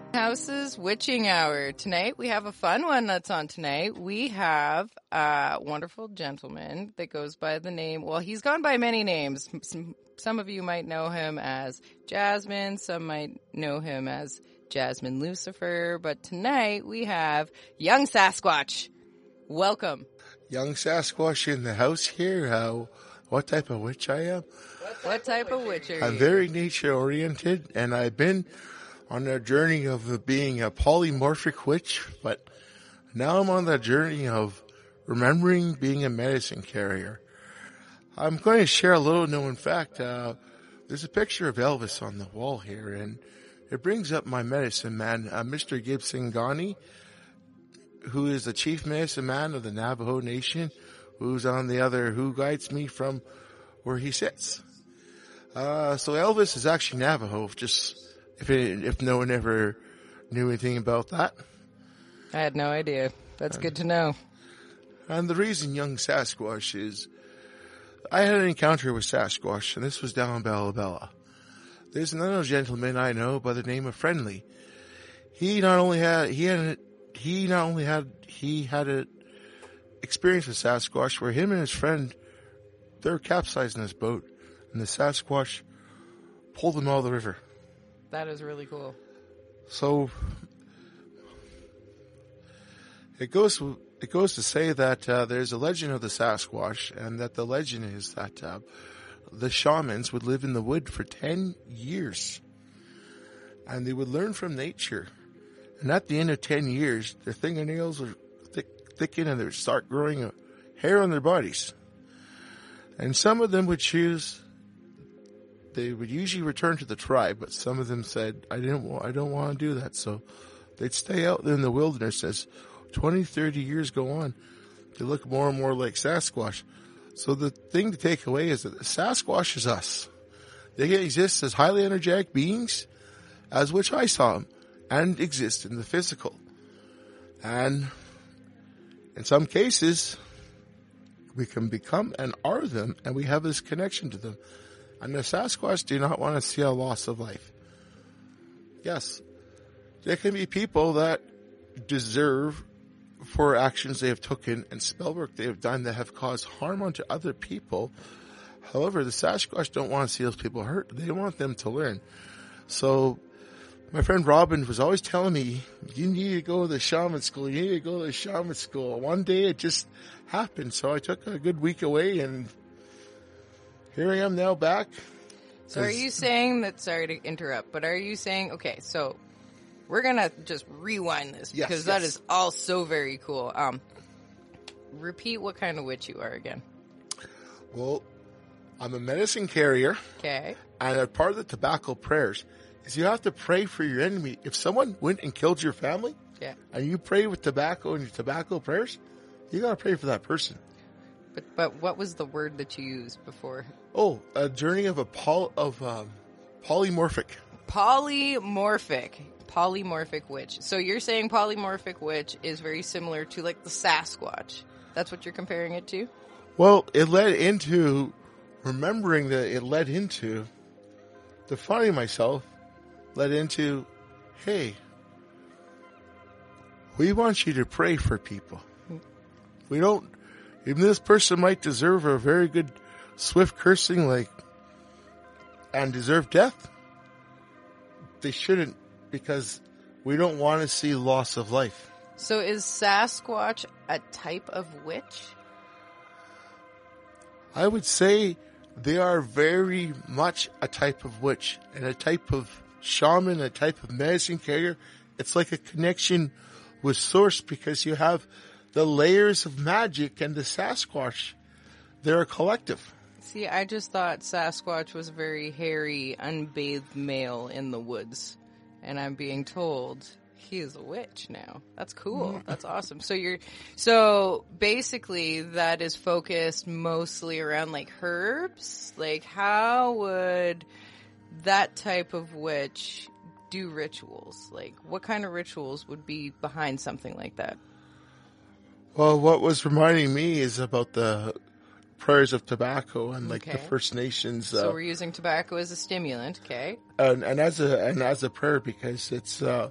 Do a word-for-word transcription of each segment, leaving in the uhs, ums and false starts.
House's Witching Hour. Tonight we have a fun one that's on tonight. We have a wonderful gentleman that goes by the name, well, he's gone by many names. Some, some of you might know him as Jasmine. Some might know him as Jasmine Lucifer. But tonight we have Young Sasquatch. Welcome. Young Sasquatch in the house here. Uh, what type of witch I am? What type of witch are you? I'm very nature oriented, and I've been on a journey of being a polymorphic witch, but now I'm on the journey of remembering being a medicine carrier. I'm going to share a little known fact. Uh, there's a picture of Elvis on the wall here, and it brings up my medicine man, uh, Mister Gibson Ghani, who is the chief medicine man of the Navajo Nation, who's on the other, who guides me from where he sits. Uh, so Elvis is actually Navajo, just If it, if no one ever knew anything about that. I had no idea. That's good to know. And the reason Young Sasquatch is, I had an encounter with Sasquatch, and this was down in Bella Bella. There's another gentleman I know by the name of Friendly. He not only had, he had, he not only had, he had an experience with Sasquatch where him and his friend, they were capsized in his boat, and the Sasquatch pulled them out of the river. That is really cool. So it goes it goes to say that uh, there's a legend of the Sasquatch, and that the legend is that uh, the shamans would live in the wood for ten years, and they would learn from nature. And at the end of ten years, their fingernails would thick, thicken and they would start growing a hair on their bodies. And some of them would choose. They would usually return to the tribe, but some of them said, I didn't want, I don't want to do that. So they'd stay out in the wilderness as twenty, thirty years go on. They look more and more like Sasquatch. So the thing to take away is that Sasquatch is us. They exist as highly energetic beings, as which I saw them, and exist in the physical. And in some cases, we can become and are them, and we have this connection to them. And the Sasquatch do not want to see a loss of life. Yes, there can be people that deserve for actions they have taken and spell work they have done that have caused harm unto other people. However, the Sasquatch don't want to see those people hurt. They want them to learn. So my friend Robin was always telling me, you need to go to the shaman school. You need to go to the shaman school. One day it just happened. So I took a good week away, and here I am now back. So are you saying that, sorry to interrupt, but are you saying, okay, so we're going to just rewind this yes, because yes. that is all so very cool. Um, repeat what kind of witch you are again. Well, I'm a medicine carrier. Okay. And a part of the tobacco prayers is you have to pray for your enemy. If someone went and killed your family, yeah, and you pray with tobacco and your tobacco prayers, you got to pray for that person. But but what was the word that you used before? Oh, a journey of a poly, of um, polymorphic. Polymorphic. Polymorphic witch. So you're saying polymorphic witch is very similar to like the Sasquatch. That's what you're comparing it to? Well, it led into remembering that it led into defining myself, led into, hey, we want you to pray for people. We don't, even this person might deserve a very good swift cursing, like, and deserve death. They shouldn't, because we don't want to see loss of life. So is Sasquatch a type of witch? I would say they are very much a type of witch and a type of shaman, a type of medicine carrier. It's like a connection with source, because you have the layers of magic, and the Sasquatch, they're a collective. See, I just thought Sasquatch was a very hairy, unbathed male in the woods. And I'm being told he is a witch now. That's cool. That's awesome. So you're, so basically that is focused mostly around like herbs. Like how would that type of witch do rituals? Like what kind of rituals would be behind something like that? Well, what was reminding me is about the prayers of tobacco and like Okay. the First Nations. Uh, So we're using tobacco as a stimulant, okay? and, and as a and as a prayer, because it's uh,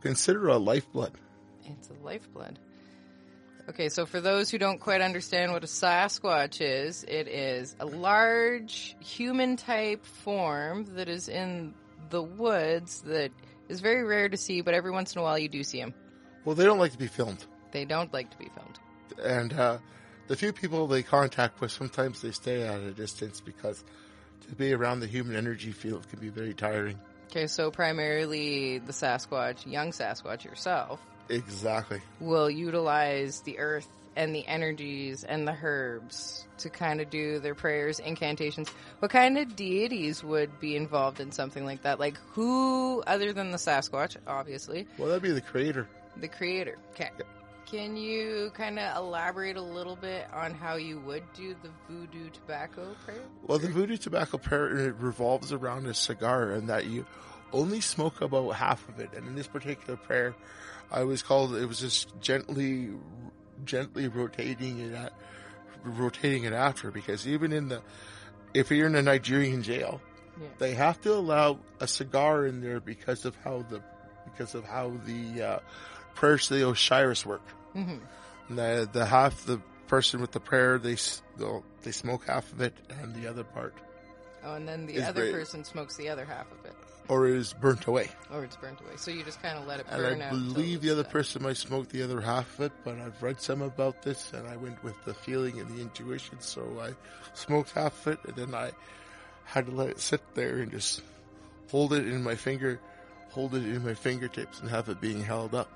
consider a lifeblood. It's a lifeblood. Okay, so for those who don't quite understand what a Sasquatch is, it is a large human-type form that is in the woods that is very rare to see, but every once in a while you do see them. Well, they don't like to be filmed. They don't like to be filmed. And uh, the few people they contact with, sometimes they stay at a distance because to be around the human energy field can be very tiring. Okay, so primarily the Sasquatch, young Sasquatch yourself, exactly, will utilize the earth and the energies and the herbs to kind of do their prayers, incantations. What kind of deities would be involved in something like that? Like who, other than the Sasquatch, obviously? Well, that'd be the creator. The creator. Okay. Yeah. Can you kind of elaborate a little bit on how you would do the voodoo tobacco prayer? Well, the voodoo tobacco prayer, it revolves around a cigar, and that you only smoke about half of it. And in this particular prayer, I was called, it was just gently, gently rotating it at, rotating it after, because even in the, if you're in a Nigerian jail, yeah. they have to allow a cigar in there because of how the, because of how the uh, prayers to the Osiris work. Mm-hmm. The the half the person with the prayer, they they smoke half of it, and the other part. Oh, and then the other great. person smokes the other half of it. Or it is burnt away. Or it's burnt away. So you just kind of let it burn and I out. I believe the other done. person might smoke the other half of it, but I've read some about this, and I went with the feeling and the intuition, so I smoked half of it, and then I had to let it sit there and just hold it in my finger, hold it in my fingertips, and have it being held up.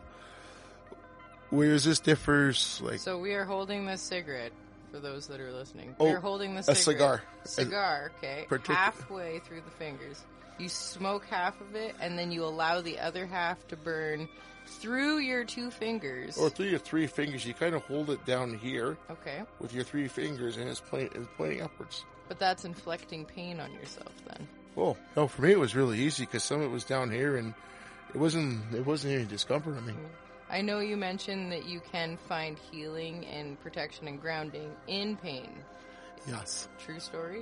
Whereas this differs, like... So we are holding this cigarette, for those that are listening. Oh, we are holding this a cigarette. cigar. Cigar, okay. Partic- halfway through the fingers. You smoke half of it, and then you allow the other half to burn through your two fingers. Or through your three fingers. You kind of hold it down here. Okay. With your three fingers, and it's, point, it's pointing upwards. But that's inflicting pain on yourself, then. Well, no, for me it was really easy, because some of it was down here, and it wasn't, it wasn't any discomfort on me. Mm. I know you mentioned that you can find healing and protection and grounding in pain. Yes. True story?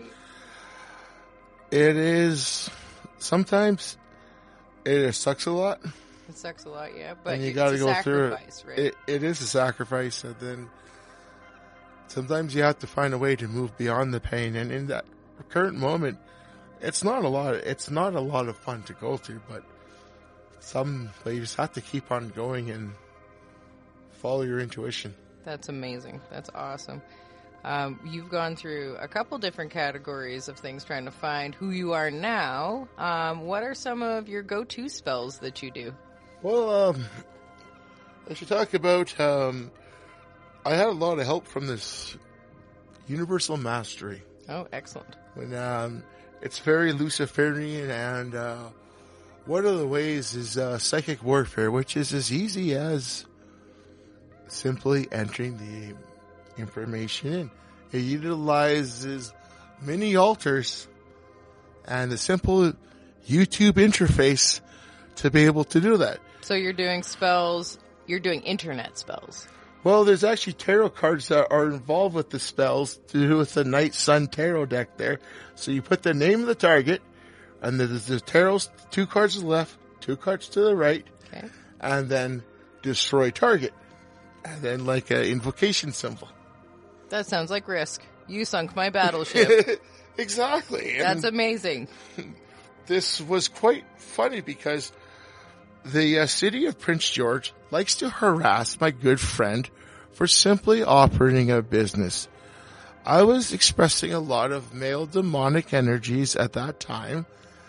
It is. Sometimes it sucks a lot. It sucks a lot, yeah. But and you it's gotta a go sacrifice, through it. Right? it. It is a sacrifice, and then sometimes you have to find a way to move beyond the pain. And in that current moment, it's not a lot. It's not a lot of fun to go through, but some, but you just have to keep on going and follow your intuition. That's amazing. That's awesome. Um, you've gone through a couple different categories of things trying to find who you are now. Um, what are some of your go-to spells that you do? Well, um, I should talk about, um, I had a lot of help from this Universal Mastery. Oh, excellent. When, um, it's very Luciferian, and, uh, one of the ways is, uh, psychic warfare, which is as easy as simply entering the information in. It utilizes many altars and a simple YouTube interface to be able to do that. So you're doing spells, you're doing internet spells. Well, there's actually tarot cards that are involved with the spells to do with the Night Sun tarot deck there. So you put the name of the target, and there's the tarot, two cards to the left, two cards to the right, okay, and then destroy target. And then like an invocation symbol. That sounds like Risk. You sunk my battleship. Exactly. That's and amazing. This was quite funny because the uh, city of Prince George likes to harass my good friend for simply operating a business. I was expressing a lot of male demonic energies at that time.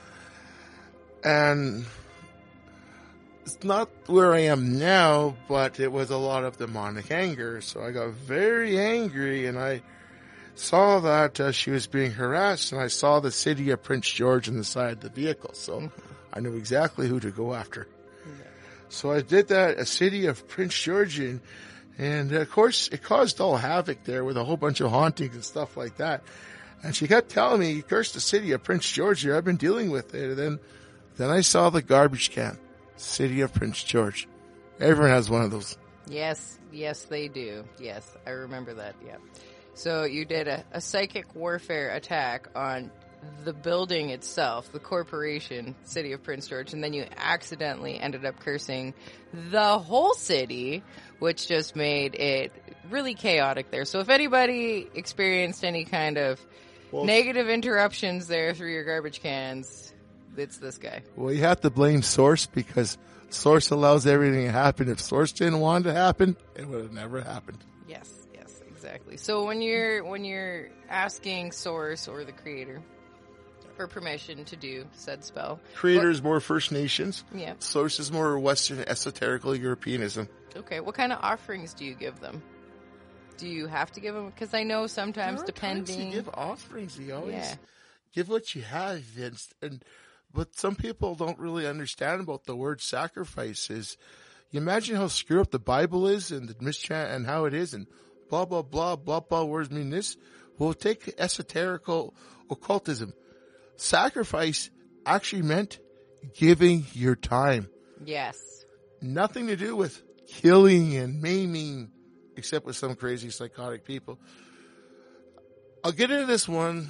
And it's not where I am now, but it was a lot of demonic anger. So I got very angry, and I saw that uh, she was being harassed, and I saw the city of Prince George on the side of the vehicle. So mm-hmm. I knew exactly who to go after. Yeah. So I did that, a city of Prince George, and, and of course it caused all havoc there with a whole bunch of hauntings and stuff like that. And she kept telling me, curse the city of Prince George here, I've been dealing with it. And then, then I saw the garbage can. City of Prince George. Everyone has one of those. Yes, yes they do. Yes, I remember that, yeah. So you did a, a psychic warfare attack on the building itself, the corporation, City of Prince George, and then you accidentally ended up cursing the whole city, which just made it really chaotic there. So if anybody experienced any kind of well, negative interruptions there through your garbage cans, it's this guy. Well, you have to blame Source because Source allows everything to happen. If Source didn't want it to happen, it would have never happened. Yes, yes, exactly. So when you're when you're asking Source or the creator for permission to do said spell, creator what, is more First Nations. Yeah. Source is more Western esoterical Europeanism. Okay, what kind of offerings do you give them? Do you have to give them? Because I know sometimes there are depending. Times you give offerings. You always yeah. give what you have, and, and what some people don't really understand about the word sacrifice is, you imagine how screwed up the Bible is and the mischant and how it is and blah blah blah blah blah words mean this. Well, take esoterical occultism. Sacrifice actually meant giving your time. Yes. Nothing to do with killing and maiming, except with some crazy psychotic people. I'll get into this one,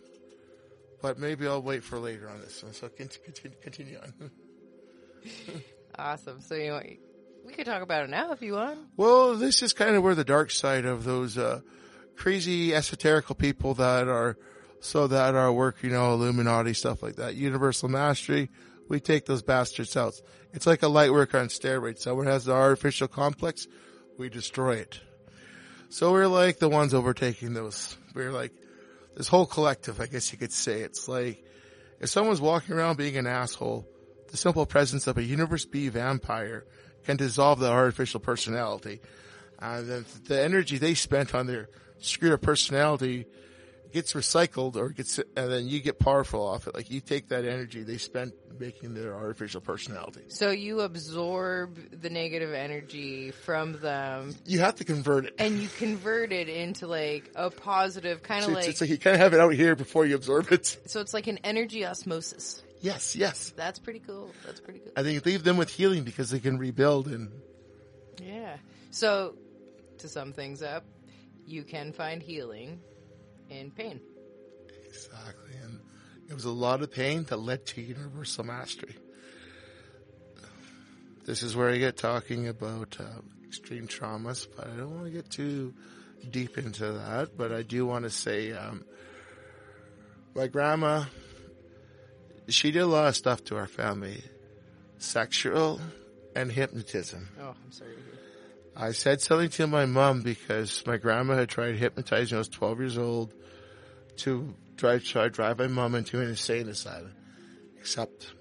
but maybe I'll wait for later on this one. So continue, continue on. Awesome. So you know, we could talk about it now if you want. Well, this is kind of where the dark side of those uh, crazy esoterical people that are so that our work, you know, Illuminati, stuff like that, Universal Mastery, we take those bastards out. It's like a light work on steroids. Someone has the artificial complex, we destroy it. So we're like the ones overtaking those. We're like this whole collective, I guess you could say. It's like if someone's walking around being an asshole, the simple presence of a Universe B vampire can dissolve the artificial personality. And then the energy they spent on their screwed up personality gets recycled or gets, and then you get powerful off it. Like you take that energy they spent making their artificial personality. So you absorb the negative energy from them. You have to convert it. And you convert it into like a positive kind of so like. It's like you kind of have it out here before you absorb it. So it's like an energy osmosis. Yes, yes. That's pretty cool. That's pretty cool. I think leave them with healing because they can rebuild and. Yeah. So to sum things up, you can find healing in pain. Exactly. And it was a lot of pain that led to Universal Mastery. This is where I get talking about uh, extreme traumas, but I don't want to get too deep into that. But I do want to say um, my grandma, she did a lot of stuff to our family. Sexual and hypnotism. Oh, I'm sorry to hear. I said something to my mom because my grandma had tried hypnotizing when I was twelve years old to drive, try to drive my mom into an insane asylum. Except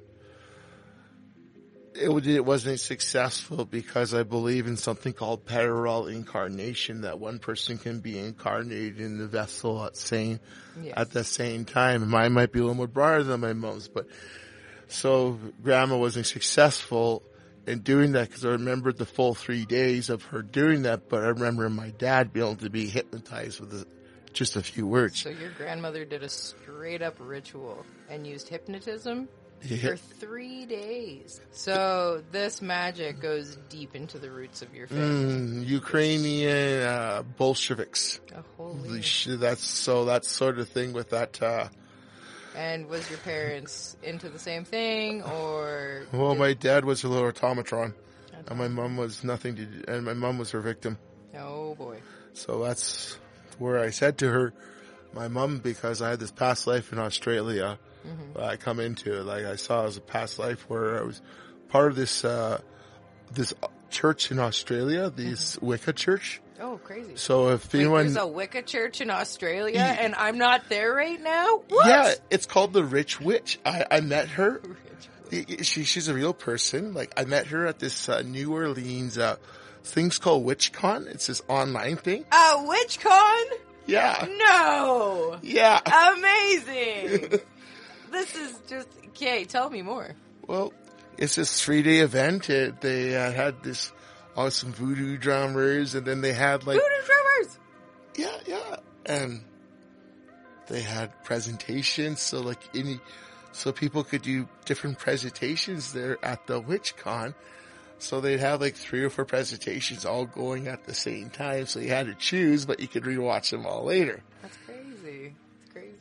it, it wasn't successful because I believe in something called parallel incarnation, that one person can be incarnated in the vessel at same yes. at the same time. Mine might be a little more broader than my mom's, but so grandma wasn't successful in doing that because I remembered the full three days of her doing that, but I remember my dad being able to be hypnotized with a, just a few words. So your grandmother did a straight up ritual and used hypnotism yeah. for three days. So this magic goes deep into the roots of your family. Mm, Ukrainian uh, Bolsheviks. Oh, holy. That's so that's sort of thing with that. Uh, And was your parents into the same thing, or? Well, did... my dad was a little automatron, and my mom was nothing to do, and my mom was her victim. Oh, boy. So that's where I said to her, my mom, because I had this past life in Australia, mm-hmm. I come into it, like I saw as a past life where I was part of this, uh, this church in Australia, this mm-hmm. Wicca church. Oh, crazy. So if Wait, anyone... there's a Wicca church in Australia yeah. and I'm not there right now? What? Yeah, it's called the Rich Witch. I, I met her. She, she's a real person. Like, I met her at this uh, New Orleans uh, thing's called WitchCon. It's this online thing. Uh, WitchCon? Yeah. No. Yeah. Amazing. This is just... Okay, tell me more. Well, it's this three-day event. It, they uh, had this... awesome voodoo drummers, and then they had like voodoo drummers. Yeah, yeah, and they had presentations. So like any, so people could do different presentations there at the WitchCon. So they'd have like three or four presentations all going at the same time. So you had to choose, but you could rewatch them all later. That's crazy. It's crazy.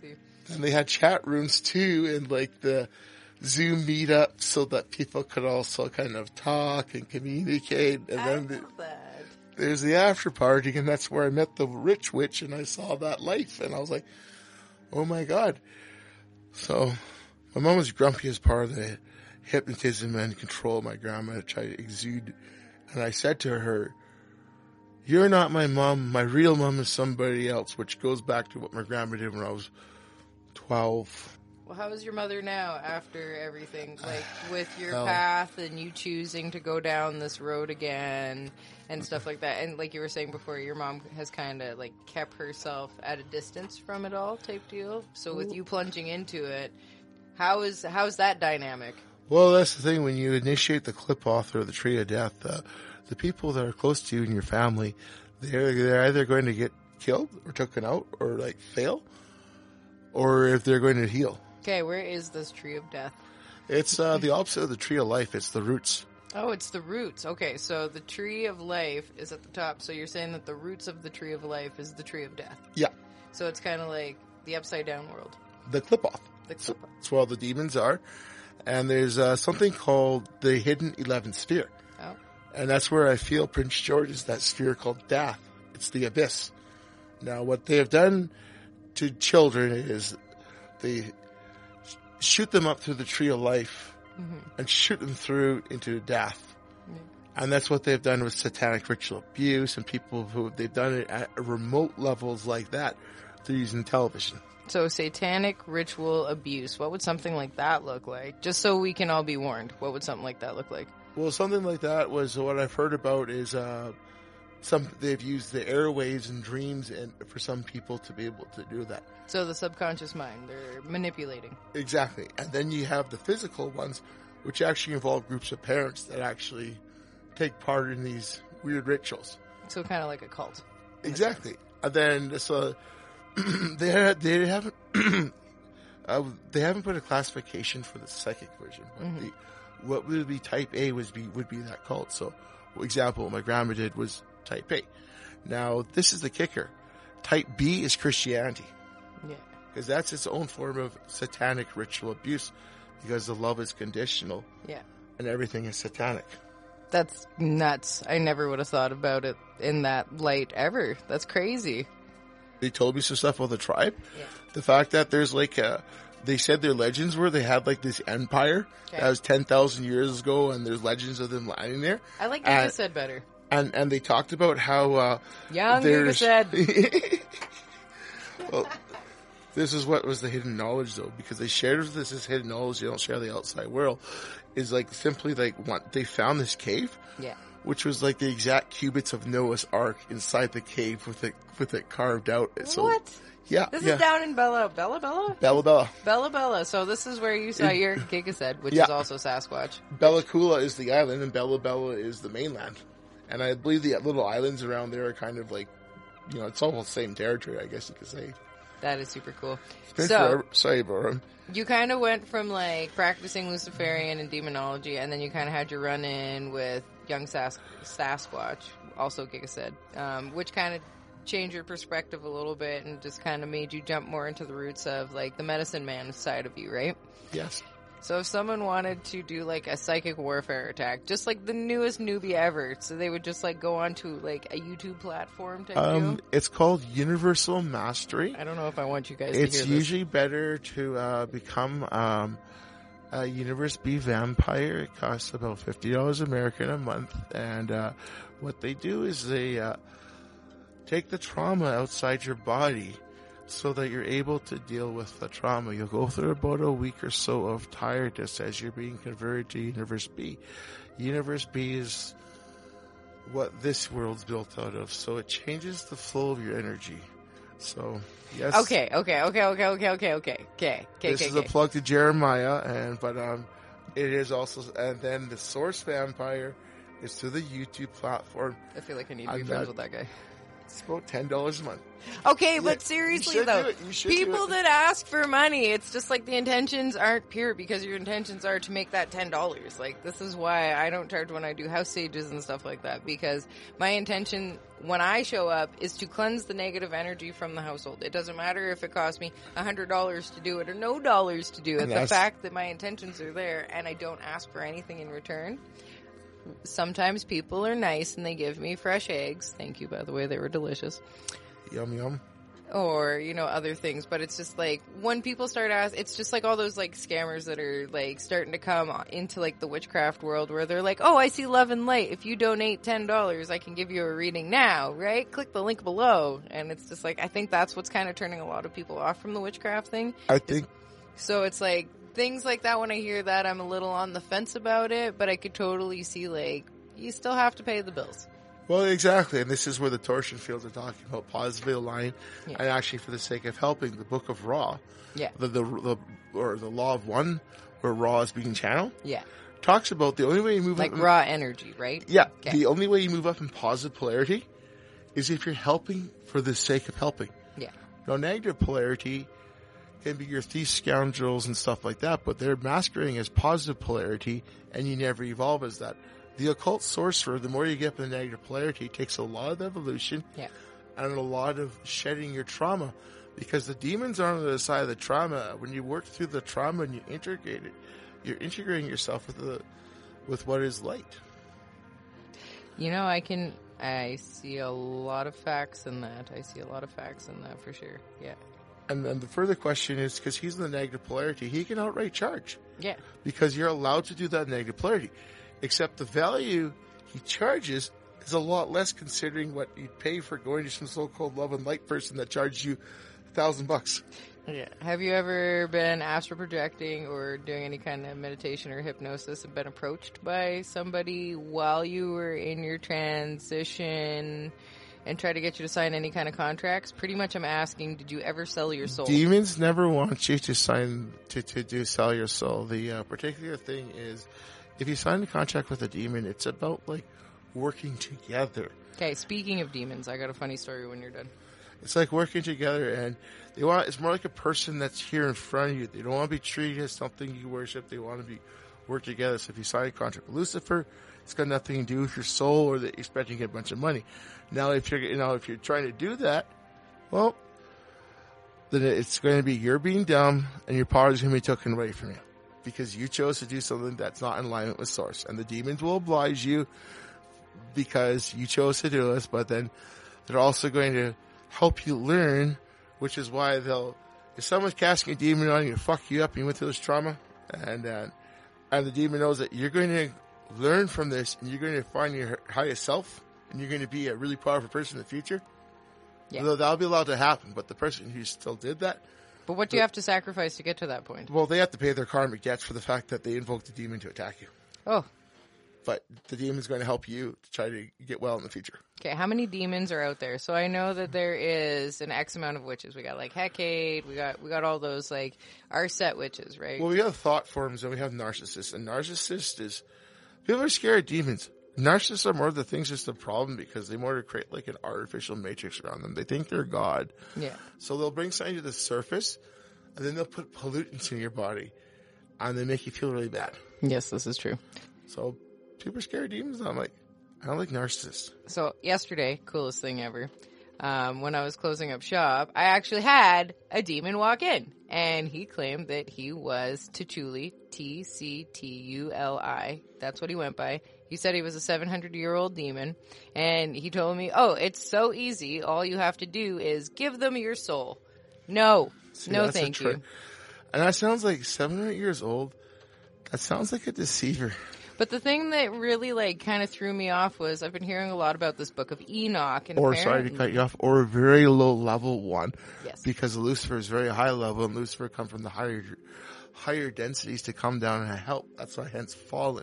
And they had chat rooms too, and like the Zoom meetup, so that people could also kind of talk and communicate. And I then the, love that. there's the after party, and that's where I met the rich witch, and I saw that life, and I was like, oh my God. So my mom was grumpy as part of the hypnotism and control my grandma to try to exude. And I said to her, you're not my mom. My real mom is somebody else, which goes back to what my grandma did when I was twelve. Well, how is your mother now after everything? Like, with your Hell. path and you choosing to go down this road again and stuff like that. And like you were saying before, your mom has kind of, like, kept herself at a distance from it all type deal. So with you plunging into it, how is how's that dynamic? Well, that's the thing. When you initiate the clip-off or the tree of death, uh, the people that are close to you and your family, they're, they're either going to get killed or taken out or, like, fail, or if they're going to heal. Okay, where is this tree of death? It's uh, the opposite of the tree of life. It's the roots. Oh, it's the roots. Okay, so the tree of life is at the top. So you're saying that the roots of the tree of life is the tree of death. Yeah. So it's kind of like the upside down world. The clip-off. The So, clip- that's where all the demons are. And there's uh, something called the hidden eleventh sphere. Oh. And that's where I feel Prince George is that sphere called death. It's the abyss. Now, what they have done to children is they shoot them up through the tree of life Mm-hmm. and shoot them through into death. Yeah. And that's what they've done with satanic ritual abuse and people who they've done it at remote levels like that through using television. So satanic ritual abuse. What would something like that look like? Just so we can all be warned. What would something like that look like? Well, something like that was what I've heard about is uh, some they've used the airwaves and dreams and for some people to be able to do that. So the subconscious mind, they're manipulating. Exactly. And then you have the physical ones, which actually involve groups of parents that actually take part in these weird rituals. So kind of like a cult. Exactly. And then so they had, they haven't uh, they haven't put a classification for the psychic version. But Mm-hmm. the, what would be type A was be would be that cult. So, for example, what my grandma did was type A. Now this is the kicker. Type B is Christianity. Yeah. Because that's its own form of satanic ritual abuse, because the love is conditional Yeah. and everything is satanic. That's nuts. I never would have thought about it in that light ever. That's crazy. They told me some stuff about the tribe. Yeah. The fact that there's like a, they said their legends were they had like this empire Okay. that was ten thousand years ago, and there's legends of them lying there. I like what Uh, you said better. And and they talked about how uh, Young Giga there's said. well, this is what was the hidden knowledge though, because they shared with us this hidden knowledge they don't share the outside world. Is like simply like what they found this cave, Yeah. which was like the exact cubits of Noah's Ark inside the cave with it with it carved out. So, What? Yeah, This yeah. is down in Bella, Bella, Bella? Bella Bella. Bella, Bella. So this is where you saw your Giga said, which Yeah. is also Sasquatch. Bella Coola is the island, and Bella Bella is the mainland. And I believe the little islands around there are kind of like, you know, it's almost the same territory, I guess you could say. That is super cool. Been So, forever. Sorry, bro. you kind of went from like practicing Luciferian and demonology, and then you kind of had your run in with young Sas- Sasquatch, also Giga said, um, which kind of changed your perspective a little bit and just kind of made you jump more into the roots of like the medicine man side of you, right? Yes. So if someone wanted to do like a psychic warfare attack, just like the newest newbie ever, so they would just like go onto like a YouTube platform type Um, deal? it's called Universal Mastery. I don't know if I want you guys It's to hear usually better to uh, become um, a Universe B vampire. It costs about fifty dollars American a month. And uh, what they do is they uh, take the trauma outside your body so that you're able to deal with the trauma. You'll go through about a week or so of tiredness as you're being converted to Universe B. Universe B is what this world's built out of, so it changes the flow of your energy. So, yes. this. Okay, okay, okay, okay, okay, okay, okay, okay, okay, This okay, is okay. a plug to Jeremiah, and but um, it is also, and then the Source Vampire is through the YouTube platform. I feel like I need to I'm be friends not- with that guy. It's about ten dollars a month. Okay, Yeah, but seriously you should though, do it. You should do people it. that ask for money, it's just like the intentions aren't pure because your intentions are to make that ten dollars. Like, this is why I don't charge when I do house stages and stuff like that, because my intention when I show up is to cleanse the negative energy from the household. It doesn't matter if it costs me one hundred dollars to do it or no dollars to do it. And The that's- fact that my intentions are there and I don't ask for anything in return. Sometimes people are nice and they give me fresh eggs. Thank you, by the way. They were delicious. Yum, yum. Or, you know, other things. But it's just like, when people start asking, it's just like all those like scammers that are like starting to come into like the witchcraft world where they're like, oh, I see love and light. If you donate ten dollars, I can give you a reading now, right? Click the link below. And it's just like, I think that's what's kind of turning a lot of people off from the witchcraft thing. I think So it's like, things like that, when I hear that, I'm a little on the fence about it, but I could totally see, like, you still have to pay the bills. Well, exactly, and this is where the torsion fields are talking about positively aligning, Yeah. and actually for the sake of helping, the Book of Ra, Yeah. the, the the or the Law of One, where Ra is being channeled, Yeah. talks about the only way you move Like up. in- raw energy, right? yeah, Okay. the only way you move up in positive polarity is if you're helping for the sake of helping. Yeah. Now, negative polarity can be your thieves, scoundrels, and stuff like that, but they're masquerading as positive polarity, and you never evolve as that. The occult sorcerer, the more you get up in the negative polarity, takes a lot of evolution Yeah. and a lot of shedding your trauma, because the demons are on the other side of the trauma. When you work through the trauma and you integrate it, you're integrating yourself with the with what is light. You know, I can, I see a lot of facts in that. I see a lot of facts in that for sure. Yeah. And then the further question is, because he's in the negative polarity, he can outright charge. Yeah. Because you're allowed to do that in negative polarity. Except the value he charges is a lot less, considering what you'd pay for going to some so-called love and light person that charges you a thousand bucks. Yeah. Have you ever been astral projecting or doing any kind of meditation or hypnosis and been approached by somebody while you were in your transition and try to get you to sign any kind of contracts? Pretty much I'm asking, did you ever sell your soul? Demons never want you to sign, to, to do sell your soul. The uh, particular thing is, if you sign a contract with a demon, it's about like working together. Okay, speaking of demons, I got a funny story when you're done. It's like working together, and they want, it's more like a person that's here in front of you. They don't want to be treated as something you worship. They want to be work together. So if you sign a contract with Lucifer, it's got nothing to do with your soul or that you're expecting to get a bunch of money. Now, if you're, you know, if you're trying to do that, well, then it's going to be you're being dumb and your power is going to be taken away from you because you chose to do something that's not in alignment with source. And the demons will oblige you because you chose to do this, but then they're also going to help you learn, which is why they'll, if someone's casting a demon on you, fuck you up and you went through this trauma, and, uh, and the demon knows that you're going to learn from this and you're going to find your highest self and you're going to be a really powerful person in the future. Yeah. Although that'll be allowed to happen, but the person who still did that, But what do you have to sacrifice to get to that point? well, they have to pay their karmic debts for the fact that they invoked the demon to attack you. Oh, But the demon's going to help you to try to get well in the future. okay. How many demons are out there? So I know that there is an X amount of witches. We got like Hecate. We got we got all those like our set witches, right? Well, we have thought forms and we have narcissists. And narcissist is, people are scared of demons. Narcissists are more the things that's the problem because they more to create like an artificial matrix around them. They think they're God. Yeah. So they'll bring something to the surface and then they'll put pollutants in your body and they make you feel really bad. Yes, this is true. So people are scared of demons. I'm like, I don't like narcissists. So yesterday, coolest thing ever. Um, when I was closing up shop, I actually had a demon walk in, and he claimed that he was Tchatuli, T C T U L I. That's what he went by. He said he was a seven hundred year old demon, and he told me, "Oh, it's so easy. All you have to do is give them your soul." No, See, no, that's a thank trick. you. And that sounds like seven hundred years old. That sounds like a deceiver. But the thing that really like kind of threw me off was I've been hearing a lot about this book of Enoch, and Or, sorry to apparently- cut you off, or a very low level one. Yes. Because Lucifer is very high level, and Lucifer come from the higher higher densities to come down and help. That's why hence fallen.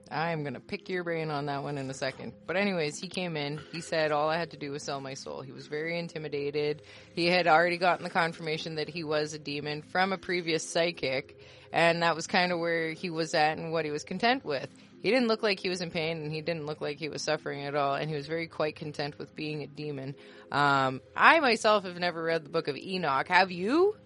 I'm going to pick your brain on that one in a second. But anyways, he came in. He said all I had to do was sell my soul. He was very intimidated. He had already gotten the confirmation that he was a demon from a previous psychic. And that was kind of where he was at and what he was content with. He didn't look like he was in pain, and he didn't look like he was suffering at all. And he was very quite content with being a demon. Um, I myself have never read the Book of Enoch. Have you?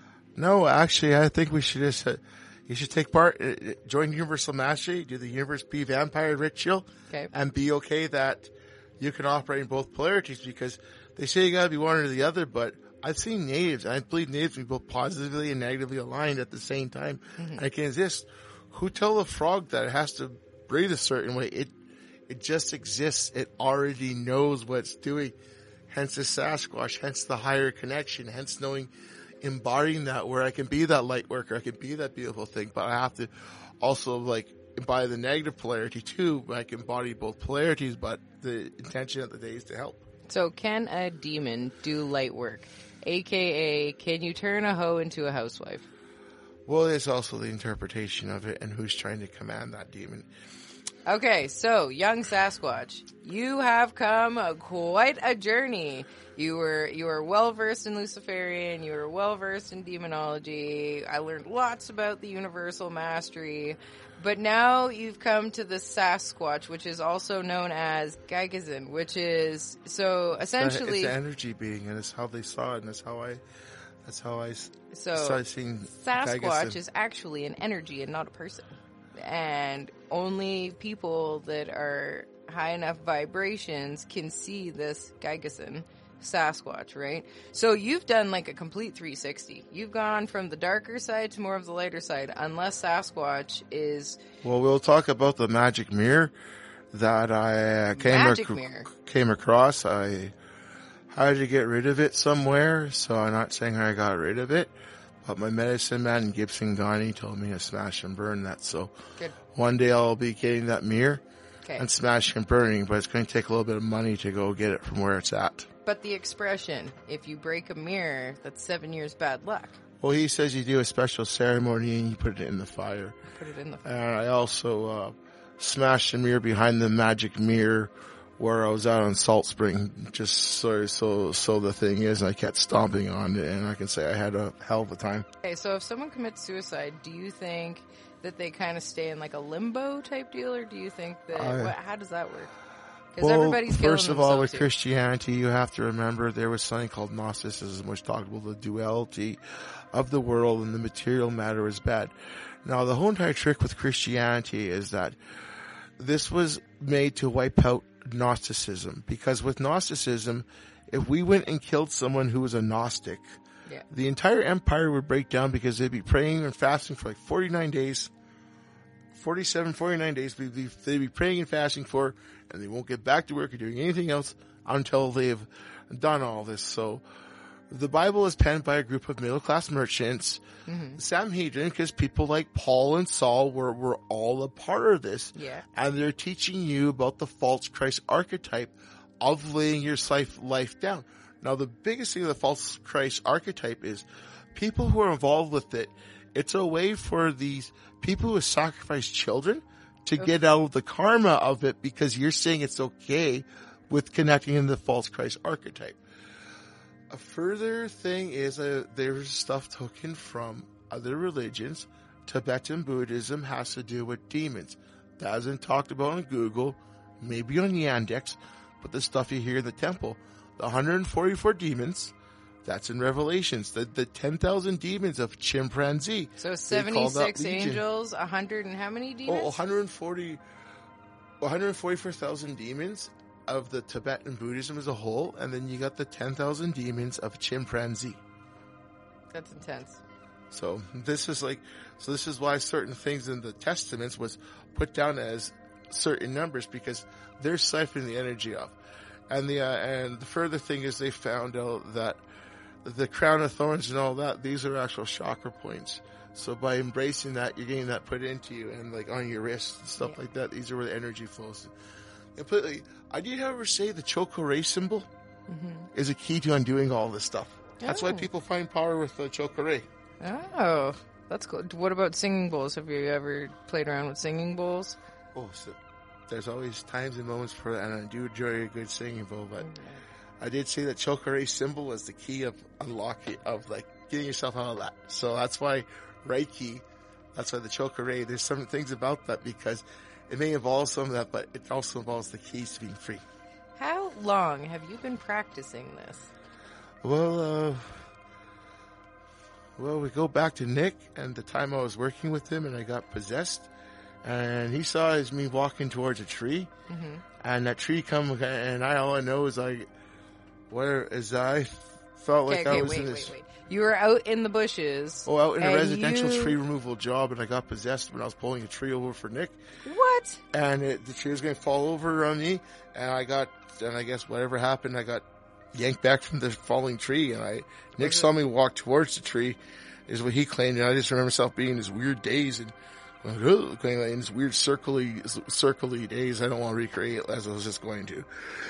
No, actually, I think we should just... Uh, You should take part, uh, join Universal Mastery, do the Universe P Vampire Ritual, okay. and be okay that you can operate in both polarities, because they say you gotta be one or the other, but I've seen natives, and I believe natives can be both positively and negatively aligned at the same time. Mm-hmm. And it can exist. Who tell a frog that it has to breathe a certain way? It, it just exists. It already knows what it's doing. Hence the Sasquatch, hence the higher connection, hence knowing embodying that, where I can be that light worker, I can be that beautiful thing, but I have to also like embody the negative polarity too. I can embody both polarities, but the intention of the day is to help. So can a demon do light work? A K A, can you turn a hoe into a housewife? Well, there's also the interpretation of it and who's trying to command that demon. Okay, so, young Sasquatch, you have come a, quite a journey. You were you were well-versed in Luciferian, you were well-versed in demonology. I learned lots about the Universal Mastery. But now you've come to the Sasquatch, which is also known as Geigezen, which is, so, essentially... It's an energy being, and it's how they saw it, and that's how I... That's how I so, started seeing Sasquatch Geigezen. Is actually an energy and not a person. And only people that are high enough vibrations can see this Geigezen Sasquatch, right? So you've done like a complete three sixty. You've gone from the darker side to more of the lighter side, unless Sasquatch is... Well, we'll talk about the magic mirror that I uh, came, magic ac- mirror. came across. I had to get rid of it somewhere, so I'm not saying I got rid of it. But my medicine man, Gibson Ghani, told me to smash and burn that. So Good. One day I'll be getting that mirror okay. and smashing and burning, but it's going to take a little bit of money to go get it from where it's at. But the expression, if you break a mirror, that's seven years bad luck. Well, he says you do a special ceremony and you put it in the fire. Put it in the fire. And I also uh, smashed the mirror behind the magic mirror where I was out on Salt Spring, just so so so the thing is, I kept stomping on it, and I can say I had a hell of a time. Okay, so if someone commits suicide, do you think that they kind of stay in like a limbo type deal, or do you think that, I, what, how does that work? Because well, everybody's killing first of all, with here. Christianity, you have to remember there was something called Gnosticism, which talked about the duality of the world and the material matter is bad. Now, the whole entire trick with Christianity is that this was made to wipe out Gnosticism, because with Gnosticism, if we went and killed someone who was a Gnostic, yeah. the entire empire would break down, because they'd be praying and fasting for like forty-nine days, forty-seven, forty-nine days, they'd be, they'd be praying and fasting for, and they won't get back to work or doing anything else until they've done all this. So the Bible is penned by a group of middle-class merchants, mm-hmm. Sanhedrin, because people like Paul and Saul were, were all a part of this. Yeah. And they're teaching you about the false Christ archetype of laying your life, life down. Now, the biggest thing of the false Christ archetype is people who are involved with it, it's a way for these people who sacrifice children to okay. get out of the karma of it, because you're saying it's okay with connecting in the false Christ archetype. A further thing is uh, there's stuff taken from other religions. Tibetan Buddhism has to do with demons. That isn't talked about on Google, maybe on Yandex, but the stuff you hear in the temple. The one hundred forty-four demons, that's in Revelations. The, the ten thousand demons of chimpanzee. So seventy-six angels, one hundred and how many demons? Oh, one hundred forty, one hundred forty-four thousand demons of the Tibetan Buddhism as a whole, and then you got the ten thousand demons of chimpanzee. That's intense. So this is like, so this is why certain things in the Testaments was put down as certain numbers, because they're siphoning the energy off. And the, uh, and the further thing is they found out that the crown of thorns and all that, these are actual chakra points. So by embracing that, you're getting that put into you, and like on your wrists and stuff yeah. like that. These are where the energy flows. Completely. I did, however, say the Chokoré symbol mm-hmm. is a key to undoing all this stuff. Oh. That's why people find power with the Chokoré. Oh, that's cool. What about singing bowls? Have you ever played around with singing bowls? Oh, so there's always times and moments for that, and I do enjoy a good singing bowl, but mm-hmm. I did say that Chocoré symbol is the key of unlocking, of like getting yourself out of that. So that's why Reiki, that's why the Chocoré, there's some things about that because it may involve some of that, but it also involves the keys to being free. How long have you been practicing this? Well, uh, well, we go back to Nick and the time I was working with him and I got possessed. And he saw as me walking towards a tree, mm-hmm. and that tree come, and I all I know is like, where is I felt okay, like okay, I was wait, in this. Wait, wait. You were out in the bushes. Oh, out in a residential you... tree removal job, and I got possessed when I was pulling a tree over for Nick. What? And it, the tree was going to fall over on me, and I got, and I guess whatever happened, I got yanked back from the falling tree, and I Nick saw me walk towards the tree, is what he claimed, and I just remember myself being in this weird daze and. Going in this weird circly, circly days I don't want to recreate as I was just going to.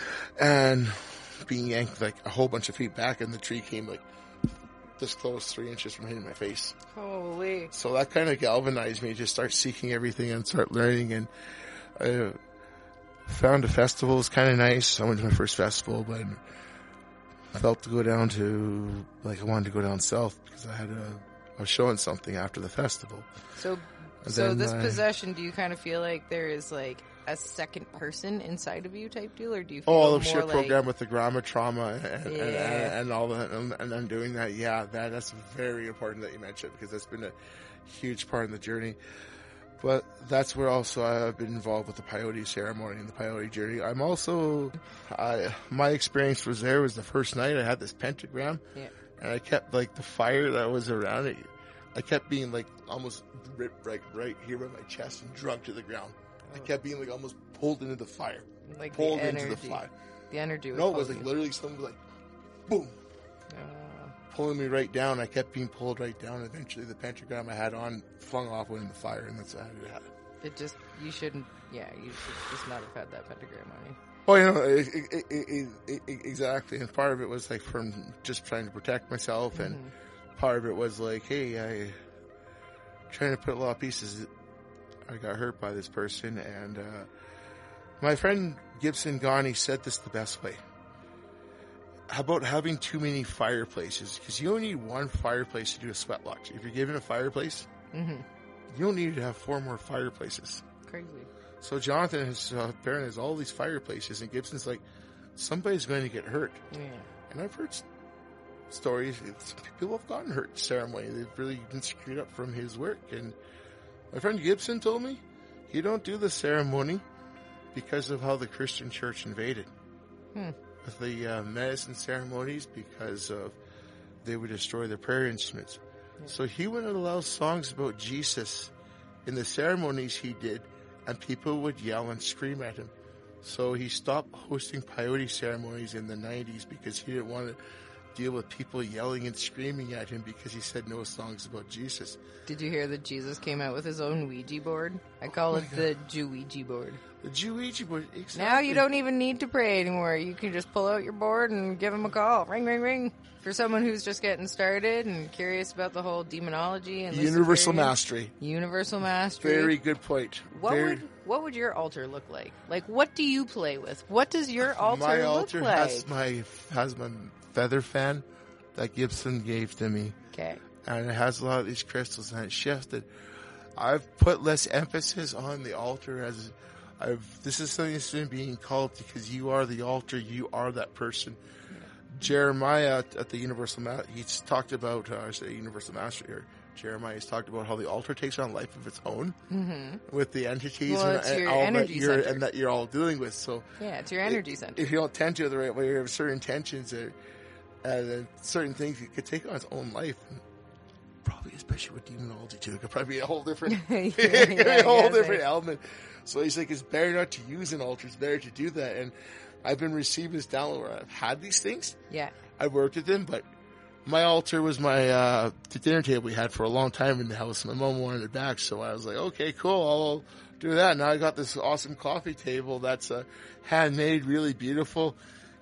And being yanked like a whole bunch of feet back and the tree came like this close, three inches from hitting my face. Holy. So that kind of galvanized me to start seeking everything and start learning. And I found a festival. It was kind of nice. I went to my first festival, but I felt to go down to, like I wanted to go down south because I had a, I was showing something after the festival. So So then, this uh, possession, do you kind of feel like there is like a second person inside of you type deal, or do you feel oh, more the shit like... program with the grandma trauma and, yeah. and, and all that, and, and I'm doing that. Yeah, that that's very important that you mentioned because that's been a huge part of the journey. But that's where also I've been involved with the peyote ceremony and the peyote journey. I'm also, I, my experience was there was the first night I had this pentagram, yeah. and I kept like the fire that was around it. I kept being like almost ripped right, right here by my chest and drugged to the ground. Oh. I kept being like almost pulled into the fire, like pulled the into the fire. The energy. No, it was like literally something like, boom, uh. pulling me right down. I kept being pulled right down. Eventually, the pentagram I had on flung off went in the fire, and that's how it happened. It just you shouldn't. Yeah, you should just not have had that pentagram on you. Oh, you know, it, it, it, it, it, exactly. And part of it was like from just trying to protect myself, and. Mm-hmm. Part of it was like, hey, I trying to put a lot of pieces. I got hurt by this person, and uh, my friend Gibson Ghani said this the best way. How about having too many fireplaces? Because you only need one fireplace to do a sweat lodge. If you're given a fireplace, mm-hmm. you don't need to have four more fireplaces. Crazy. So Jonathan has uh, apparently has all these fireplaces, and Gibson's like, somebody's going to get hurt. Yeah. And I've heard stories, people have gotten hurt in ceremony. They've really been screwed up from his work. And my friend Gibson told me he don't do the ceremony because of how the Christian church invaded. Hmm. With the uh, medicine ceremonies because of they would destroy the prayer instruments. Yeah. So he wouldn't allow songs about Jesus in the ceremonies he did, and people would yell and scream at him. So he stopped hosting peyote ceremonies in the nineties because he didn't want to deal with people yelling and screaming at him because he said no songs about Jesus. Did you hear that Jesus came out with his own Ouija board? I call oh it God. the Jew-Ouija board. The Jew-Ouija board, exactly. Now you don't even need to pray anymore. You can just pull out your board and give him a call. Ring, ring, ring. For someone who's just getting started and curious about the whole demonology and Universal Mastery. Universal Mastery. Very good point. What Very... would what would your altar look like? Like, what do you play with? What does your altar my look altar like? has my has my feather fan that Gibson gave to me. Okay. And it has a lot of these crystals, and it's shifted. I've put less emphasis on the altar as I've. This is something that's been being called because you are the altar. You are that person. Yeah. Jeremiah at the Universal Master, he's talked about. Uh, I say Universal Master here. Jeremiah has talked about how the altar takes on life of its own mm-hmm. with the entities well, and, it's and your all energy that you're center. and that you're all dealing with. So yeah, it's your energy it, center. If you don't tend to it the right way, you have certain tensions or and then certain things it could take on its own life. And probably especially with demonology too, it could probably be a whole different, yeah, it could yeah, be a whole yeah, different right. element. So he's like, it's better not to use an altar. It's better to do that. And I've been receiving this download where I've had these things. Yeah, I worked with them, but my altar was my uh the dinner table we had for a long time in the house. My mom wanted it back, so I was like, okay, cool, I'll do that. Now I got this awesome coffee table that's uh, handmade, really beautiful.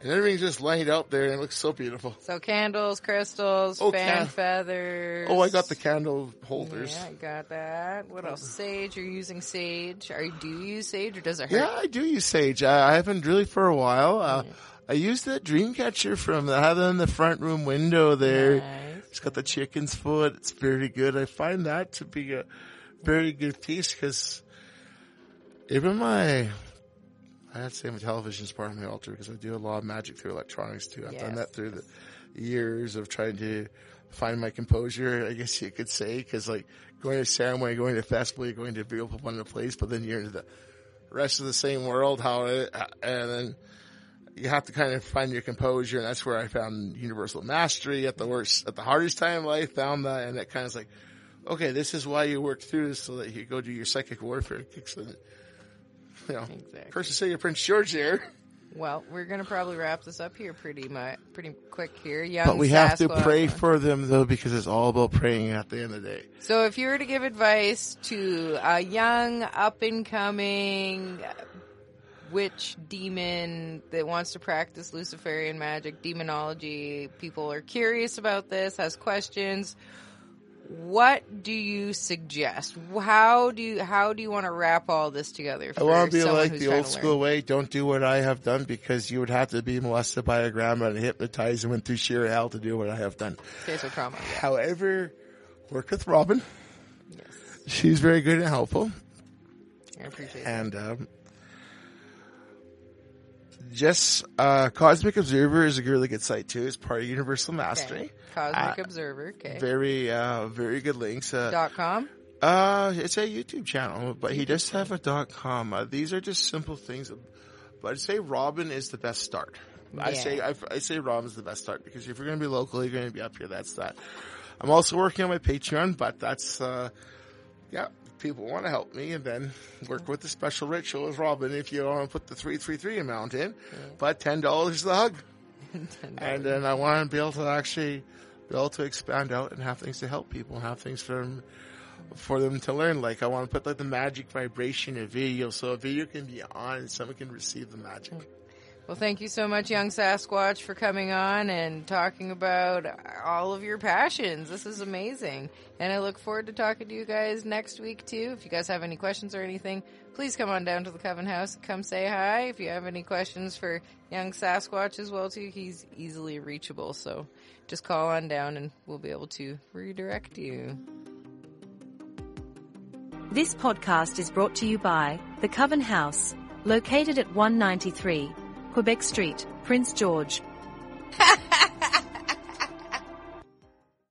And everything's just laid out there, and it looks so beautiful. So candles, crystals, Oh, fan can- feathers. Oh, I got the candle holders. Yeah, I got that. What else? Sage. You're using sage. Are you, do you use sage, or does it hurt? Yeah, I do use sage. I, I haven't really for a while. Uh, I used that dream catcher from I have it in the front room window there. Nice. It's got the chicken's foot. It's very good. I find that to be a very good piece because even my, I'd say my television's part of my altar because I do a lot of magic through electronics too. I've Yes. done that through the years of trying to find my composure, I guess you could say, because like going to ceremony, going to festival, you're going to be up on a place, but then you're into the rest of the same world, how it, and then you have to kind of find your composure, and that's where I found universal mastery at the worst, at the hardest time in life, found that, and it kind of is like, okay, this is why you work through this, so that you go do your psychic warfare kicks in. You know, Exactly. first to say you're Prince George there. Well, we're going to probably wrap this up here pretty much, pretty quick here. Young But we have to Sasquatch. pray for them, though, because it's all about praying at the end of the day. So if you were to give advice to a young, up-and-coming witch demon that wants to practice Luciferian magic, demonology, people are curious about this, has questions, what do you suggest? How do you, how do you want to wrap all this together? For I want to be someone like who's the trying old to school learn? way. Don't do what I have done because you would have to be molested by a grandma and hypnotized and went through sheer hell to do what I have done. Okay, so trauma. Yeah. However, work with Robin. Yes. She's very good and helpful. I appreciate And um, just uh, Cosmic Observer is a really good site too. It's part of Universal that. Mastery. Okay. Cosmic Uh, Observer. Okay. Very, uh, very good links. Uh, Dot com. Uh, it's a YouTube channel, but he does have a dot com. Uh, these are just simple things, but I'd say Robin is the best start. I Yeah. say I, I say Robin's the best start because if you're going to be local, you're going to be up here. That's that. I'm also working on my Patreon, but that's uh, yeah. People want to help me, and then work with the special ritual with Robin if you want to put the three three three amount in. But ten dollars is the hug, and then I want to be able to actually be able to expand out and have things to help people, and have things from. For them to learn, like I want to put like the magic vibration in video, so a video can be on and someone can receive the magic. Well, thank you so much, Young Sasquatch, for coming on and talking about all of your passions. This is amazing. And I look forward to talking to you guys next week, too. If you guys have any questions or anything, please come on down to the Coven House. Come say hi. If you have any questions for Young Sasquatch as well, too, he's easily reachable. So just call on down and we'll be able to redirect you. This podcast is brought to you by The Coven House, located at one ninety-three Quebec Street, Prince George.